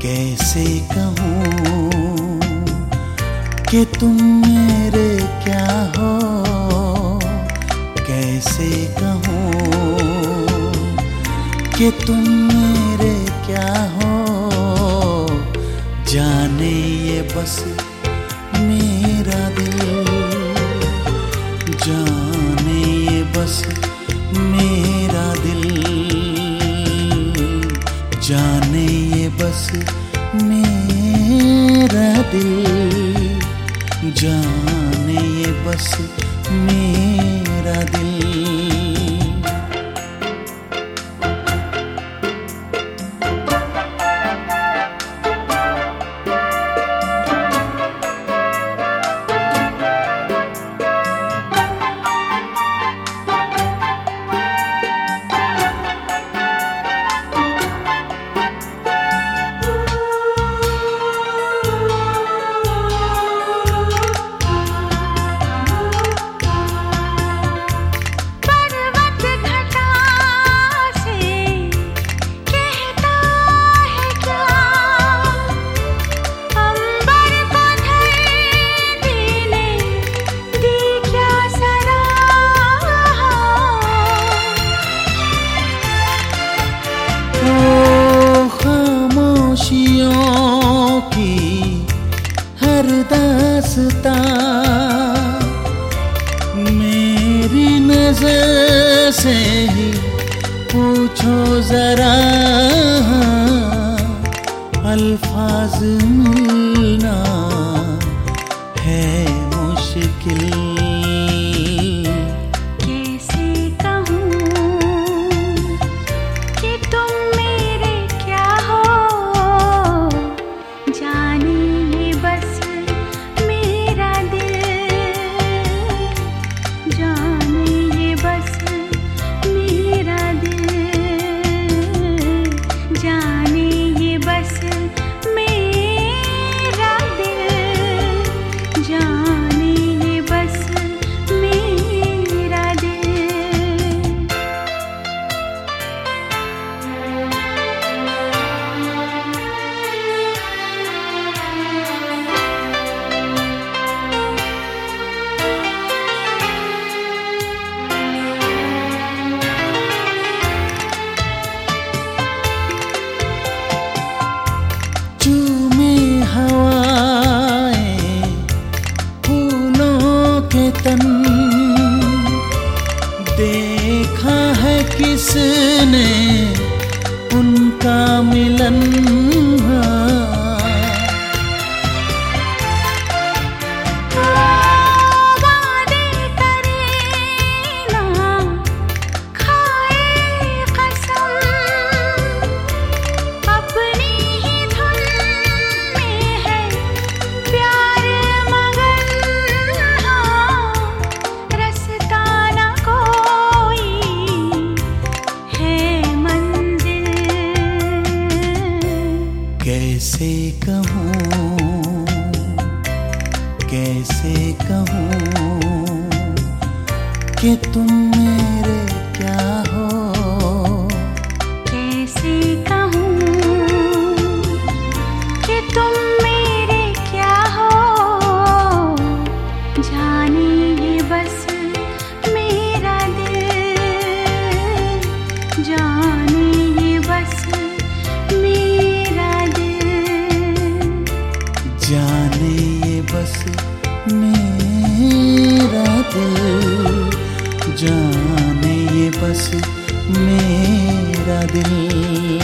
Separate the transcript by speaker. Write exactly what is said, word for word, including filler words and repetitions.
Speaker 1: कैसे कहूँ कि तुम मेरे क्या हो, कैसे कहूँ कि तुम मेरे क्या हो। जाने ये बस मेरा दिल, जाने ये बस मेरा दिल, जाने ये बस मेरा दिल, जाने ये बस मेरा दिल। हर दास्तां मेरी नजर से ही पूछो जरा, अल्फाज मिलना है मुश्किल। देखा है किसने उनका मिलन,
Speaker 2: वादे करे ना खाए कसम, अपनी ही धुन में है प्यार मगन। हाँ, रसता ना कोई है मंजिल।
Speaker 1: कैसे कहूँ, कैसे कहूँ कि तुम मेरे क्या हो,
Speaker 2: कैसे कहूँ कि तुम मेरे क्या हो। जाने ये बस मेरा दिल, जाने ये बस मेरा दिल,
Speaker 1: जाने ये बस मेरा दिल, जाने ये बस मेरा दिल।